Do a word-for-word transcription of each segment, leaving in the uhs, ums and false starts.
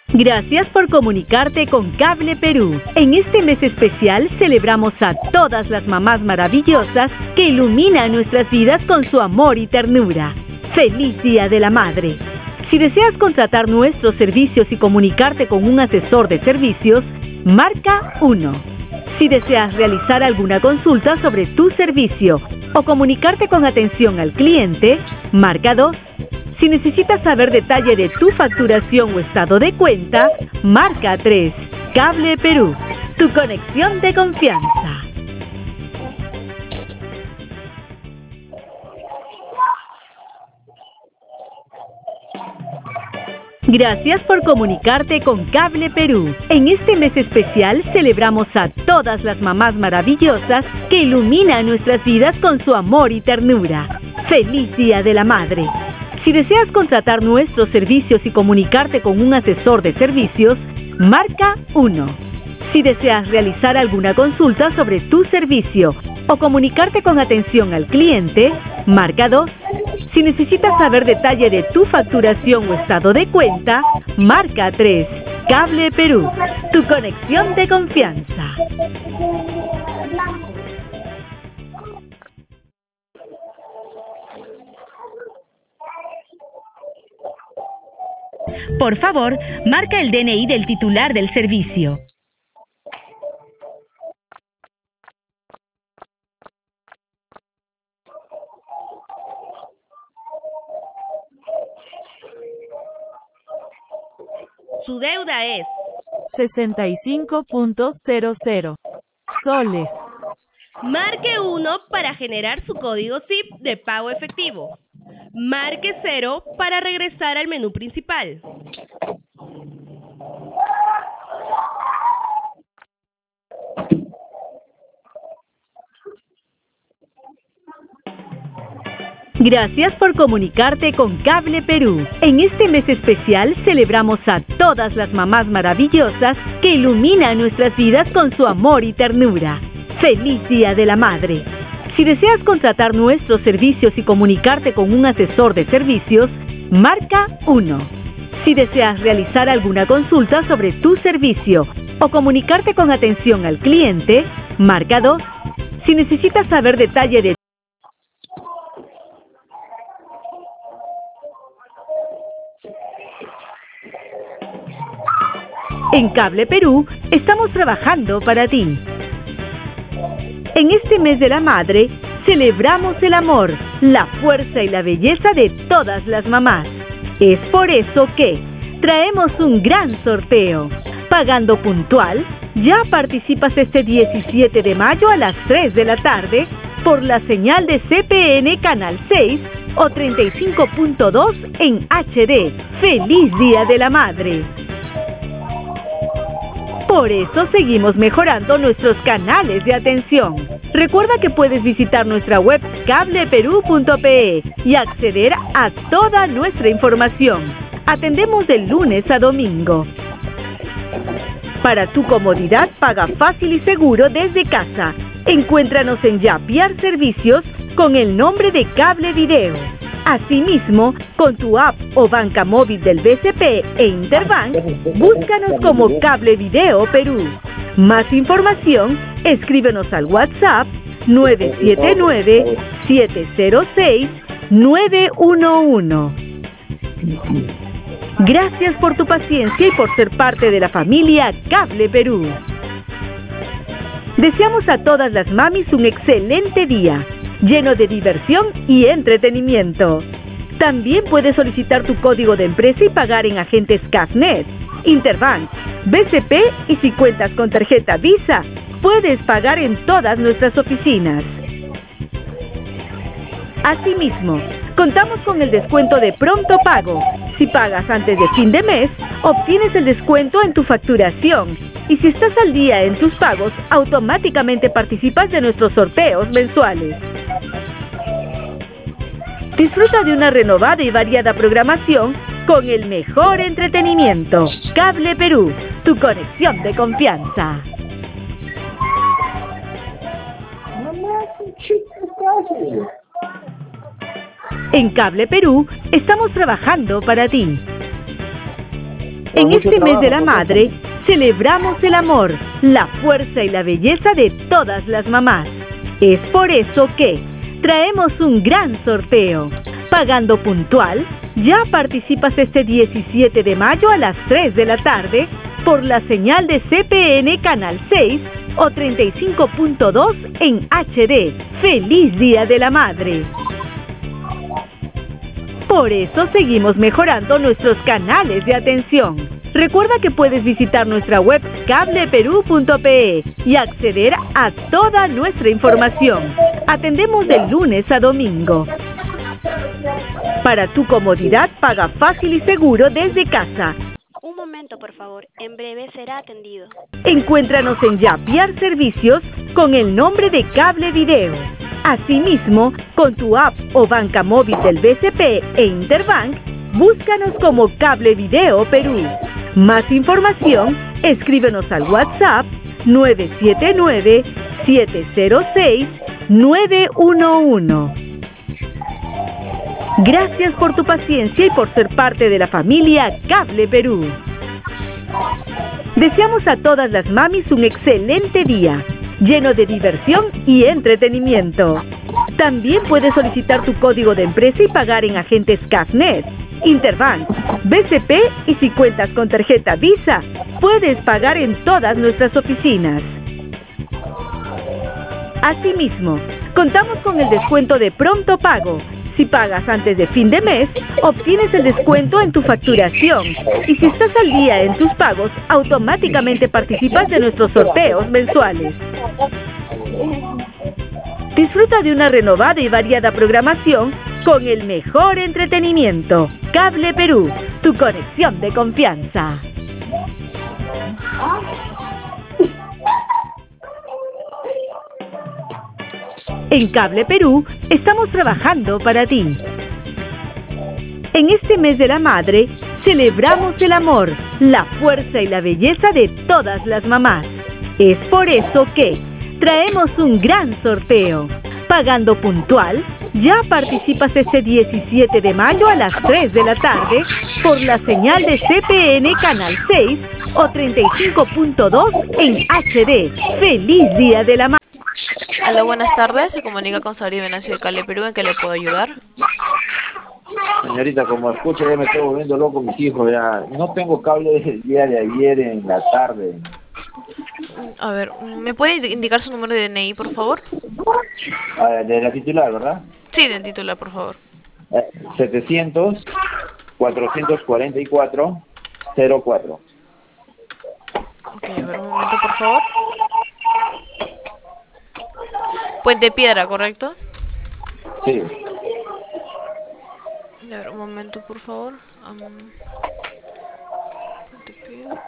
Gracias por comunicarte con Cable Perú. En este mes especial celebramos a todas las mamás maravillosas que iluminan nuestras vidas con su amor y ternura. ¡Feliz Día de la Madre! Si deseas contratar nuestros servicios y comunicarte con un asesor de servicios, marca uno. Si deseas realizar alguna consulta sobre tu servicio o comunicarte con atención al cliente, marca dos. Si necesitas saber detalle de tu facturación o estado de cuenta, marca tres. Cable Perú, tu conexión de confianza. Gracias por comunicarte con Cable Perú. En este mes especial celebramos a todas las mamás maravillosas que iluminan nuestras vidas con su amor y ternura. ¡Feliz Día de la Madre! Si deseas contratar nuestros servicios y comunicarte con un asesor de servicios, marca uno. Si deseas realizar alguna consulta sobre tu servicio o comunicarte con atención al cliente, marca dos. Si necesitas saber detalle de tu facturación o estado de cuenta, marca tres. Cable Perú, tu conexión de confianza. Por favor, marca el D N I del titular del servicio. Su deuda es sesenta y cinco punto cero cero soles. Marque uno para generar su código S I P de pago efectivo. Marque cero para regresar al menú principal. Gracias por comunicarte con Cable Perú. En este mes especial celebramos a todas las mamás maravillosas que iluminan nuestras vidas con su amor y ternura. ¡Feliz Día de la Madre! Si deseas contratar nuestros servicios y comunicarte con un asesor de servicios, marca uno. Si deseas realizar alguna consulta sobre tu servicio o comunicarte con atención al cliente, marca dos. Si necesitas saber detalle de En Cable Perú, estamos trabajando para ti. En este mes de la madre, celebramos el amor, la fuerza y la belleza de todas las mamás. Es por eso que traemos un gran sorteo. Pagando puntual, ya participas este diecisiete de mayo a las tres de la tarde por la señal de C P N Canal seis o treinta y cinco punto dos en H D. ¡Feliz Día de la Madre! Por eso seguimos mejorando nuestros canales de atención. Recuerda que puedes visitar nuestra web cable perú punto pe y acceder a toda nuestra información. Atendemos de lunes a domingo. Para tu comodidad, paga fácil y seguro desde casa. Encuéntranos en Yapiar Servicios con el nombre de Cable Video. Asimismo, con tu app o banca móvil del B C P e Interbank, búscanos como Cable Video Perú. Más información, escríbenos al WhatsApp nueve siete nueve, siete cero seis, nueve uno uno. Gracias por tu paciencia y por ser parte de la familia Cable Perú. Deseamos a todas las mamis un excelente día, lleno de diversión y entretenimiento. También puedes solicitar tu código de empresa y pagar en agentes Cafnet, Interbank, B C P y si cuentas con tarjeta Visa, puedes pagar en todas nuestras oficinas. Asimismo, contamos con el descuento de pronto pago. Si pagas antes de fin de mes, obtienes el descuento en tu facturación. Y si estás al día en tus pagos, automáticamente participas de nuestros sorteos mensuales. Disfruta de una renovada y variada programación con el mejor entretenimiento. Cable Perú, tu conexión de confianza. En Cable Perú, estamos trabajando para ti. En este mes de la madre, celebramos el amor, la fuerza y la belleza de todas las mamás. Es por eso que traemos un gran sorteo. Pagando puntual, ya participas este diecisiete de mayo a las tres de la tarde por la señal de C P N Canal seis o treinta y cinco punto dos en H D. ¡Feliz Día de la Madre! Por eso seguimos mejorando nuestros canales de atención. Recuerda que puedes visitar nuestra web cable perú punto pe y acceder a toda nuestra información. Atendemos de lunes a domingo. Para tu comodidad, paga fácil y seguro desde casa. Un momento, por favor. En breve será atendido. Encuéntranos en Yapiar Servicios con el nombre de Cable Video. Asimismo, con tu app o banca móvil del B C P e Interbank, búscanos como Cable Video Perú. Más información, escríbenos al WhatsApp nueve siete nueve, siete cero seis, nueve uno uno. Gracias por tu paciencia y por ser parte de la familia Cable Perú. Deseamos a todas las mamis un excelente día, lleno de diversión y entretenimiento. También puedes solicitar tu código de empresa y pagar en agentes Cafnet, Interbank, B C P y si cuentas con tarjeta Visa, puedes pagar en todas nuestras oficinas. Asimismo, contamos con el descuento de pronto pago. Si pagas antes de fin de mes, obtienes el descuento en tu facturación. Y si estás al día en tus pagos, automáticamente participas de nuestros sorteos mensuales. Disfruta de una renovada y variada programación con el mejor entretenimiento. Cable Perú, tu conexión de confianza. En Cable Perú estamos trabajando para ti. En este mes de la madre, celebramos el amor, la fuerza y la belleza de todas las mamás. Es por eso que traemos un gran sorteo. Pagando puntual, ya participas este diecisiete de mayo a las tres de la tarde por la señal de C P N Canal seis o treinta y cinco punto dos en H D. ¡Feliz Día de la Madre! Hola, buenas tardes. Se comunica con Sabrina Venancio de Cable Perú. ¿En qué le puedo ayudar? Señorita, como escucha, ya me estoy volviendo loco mis hijos. Ya no tengo cable desde el día de ayer en la tarde. A ver, ¿me puede indicar su número de D N I, por favor? Ah, de la titular, ¿verdad? Sí, del titular, por favor. Eh, setecientos, cuatrocientos cuarenta y cuatro, cero cuatro. Ok, a ver, un momento, por favor. Puente Piedra, ¿correcto? Sí. A ver, un momento, por favor. Um, Puente Piedra.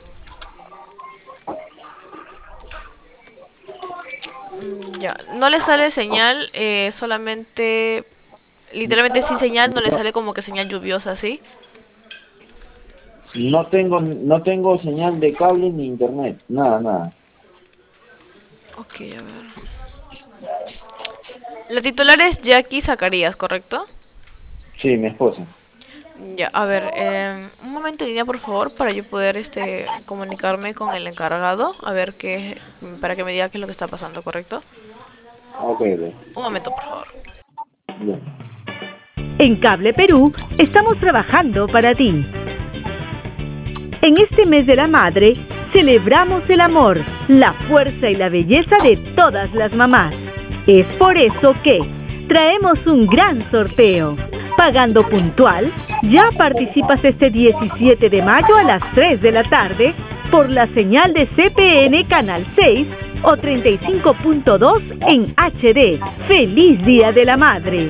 Mm, ya, no le sale señal, eh, solamente, literalmente sin señal, no le sale como que señal lluviosa, ¿sí? No tengo, no tengo señal de cable ni internet, nada, nada. Ok, a ver. La titular es Jackie Zacarías, ¿correcto? Sí, mi esposa. Ya, a ver, eh, un momento en línea, por favor, para yo poder este comunicarme con el encargado, a ver qué, para que me diga qué es lo que está pasando, ¿correcto? Ok, bien. Un momento, por favor. Bien. En Cable Perú estamos trabajando para ti. En este mes de la madre, celebramos el amor, la fuerza y la belleza de todas las mamás. Es por eso que traemos un gran sorteo. Pagando puntual, ya participas este diecisiete de mayo a las tres de la tarde por la señal de C P N Canal seis o treinta y cinco punto dos en H D. ¡Feliz Día de la Madre!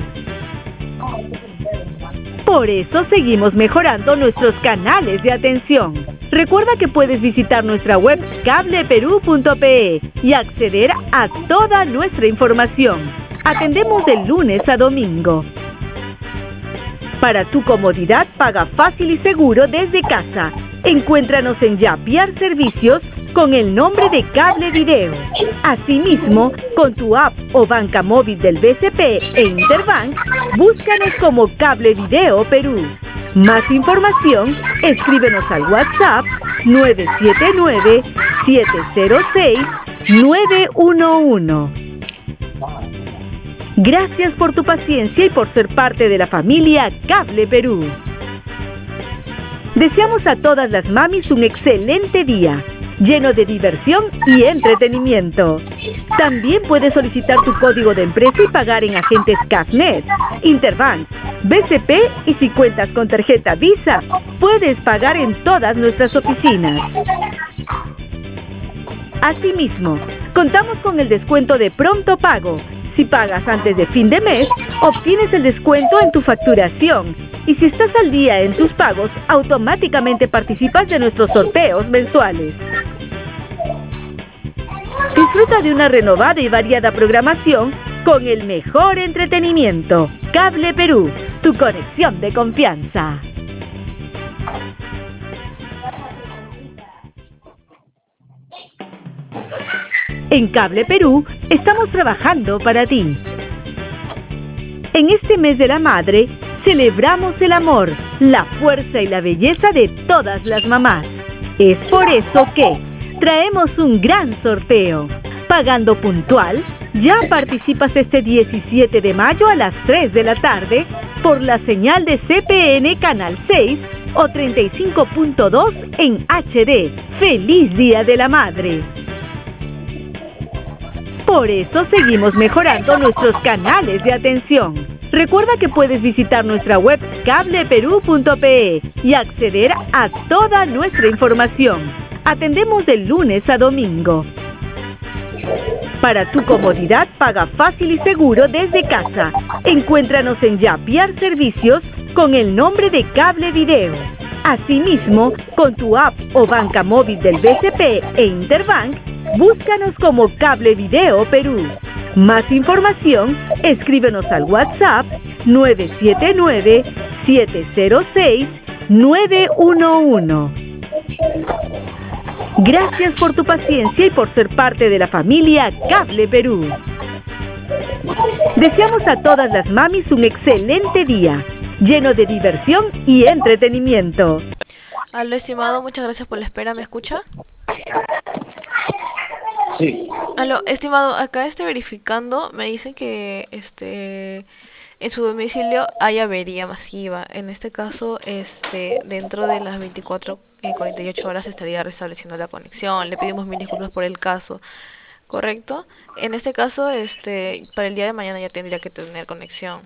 Por eso seguimos mejorando nuestros canales de atención. Recuerda que puedes visitar nuestra web cable perú punto pe y acceder a toda nuestra información. Atendemos de lunes a domingo. Para tu comodidad, paga fácil y seguro desde casa. Encuéntranos en Yapiar Servicios con el nombre de Cable Video. Asimismo, con tu app o banca móvil del B C P e Interbank, búscanos como Cable Video Perú. Más información, escríbenos al WhatsApp nueve siete nueve, siete cero seis, nueve uno uno. Gracias por tu paciencia y por ser parte de la familia Cable Perú. Deseamos a todas las mamis un excelente día, lleno de diversión y entretenimiento. También puedes solicitar tu código de empresa y pagar en agentes Cafnet, Interbank, B C P, y si cuentas con tarjeta Visa, puedes pagar en todas nuestras oficinas. Asimismo, contamos con el descuento de pronto pago. Si pagas antes de fin de mes, obtienes el descuento en tu facturación. Y si estás al día en tus pagos, automáticamente participas de nuestros sorteos mensuales. Disfruta de una renovada y variada programación con el mejor entretenimiento. Cable Perú, tu conexión de confianza. En Cable Perú estamos trabajando para ti. En este mes de la madre, celebramos el amor, la fuerza y la belleza de todas las mamás. Es por eso que traemos un gran sorteo. Pagando puntual, ya participas este diecisiete de mayo a las tres de la tarde por la señal de C P N Canal seis o treinta y cinco punto dos en H D. ¡Feliz Día de la Madre! Por eso seguimos mejorando nuestros canales de atención. Recuerda que puedes visitar nuestra web cable perú punto pe y acceder a toda nuestra información. Atendemos de lunes a domingo. Para tu comodidad, paga fácil y seguro desde casa. Encuéntranos en Yapiar Servicios con el nombre de Cable Video. Asimismo, con tu app o banca móvil del B C P e Interbank, búscanos como Cable Video Perú. Más información, escríbenos al WhatsApp nueve siete nueve, siete cero seis, nueve uno uno. Gracias por tu paciencia y por ser parte de la familia Cable Perú. Deseamos a todas las mamis un excelente día, lleno de diversión y entretenimiento. Aló, estimado, muchas gracias por la espera. ¿Me escucha? Sí. Aló, estimado, acá estoy verificando. Me dice que este en su domicilio hay avería masiva. En este caso, este dentro de las veinticuatro, cuarenta y ocho horas estaría restableciendo la conexión. Le pedimos mil disculpas por el caso. ¿Correcto? En este caso, este para el día de mañana ya tendría que tener conexión.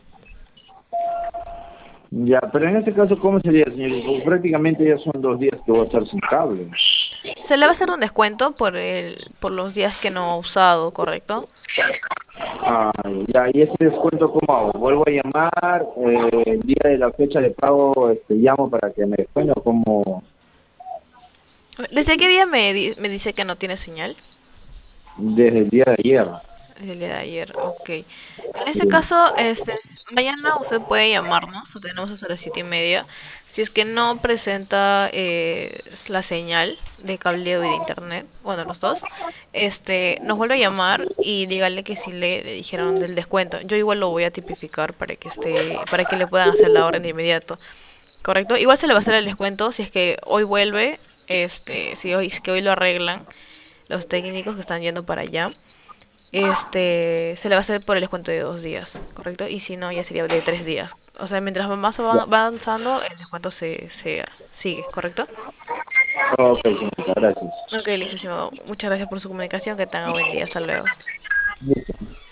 Ya, pero en este caso, ¿cómo sería, señor? Porque prácticamente ya son dos días que voy a estar sin cable. Se le va a hacer un descuento por el por los días que no ha usado, ¿correcto? Ah, ya, ¿y ese descuento cómo hago? ¿Vuelvo a llamar? Eh, el día de la fecha de pago, este, llamo para que me descuente o cómo? ¿Desde qué día me, di- me dice que no tiene señal? Desde el día de ayer. Desde el día de ayer, ok. En este caso, este, mañana usted puede llamarnos, lo tenemos hasta las siete y media. Si es que no presenta eh, la señal de cableo y de internet, bueno, los dos, este, nos vuelve a llamar y dígale que sí le, le dijeron del descuento. Yo igual lo voy a tipificar para que esté, para que le puedan hacer la orden de inmediato, ¿correcto? Igual se le va a hacer el descuento si es que hoy vuelve, este, si hoy, si es que hoy lo arreglan los técnicos que están yendo para allá. Este, se le va a hacer por el descuento de dos días, ¿correcto? Y si no, ya sería de tres días. O sea, mientras más va va avanzando, el descuento se, se sigue, ¿correcto? Ok, señorita, gracias. Ok, listo, estimado. Muchas gracias por su comunicación. Que tenga buen día. Hasta luego. Listo.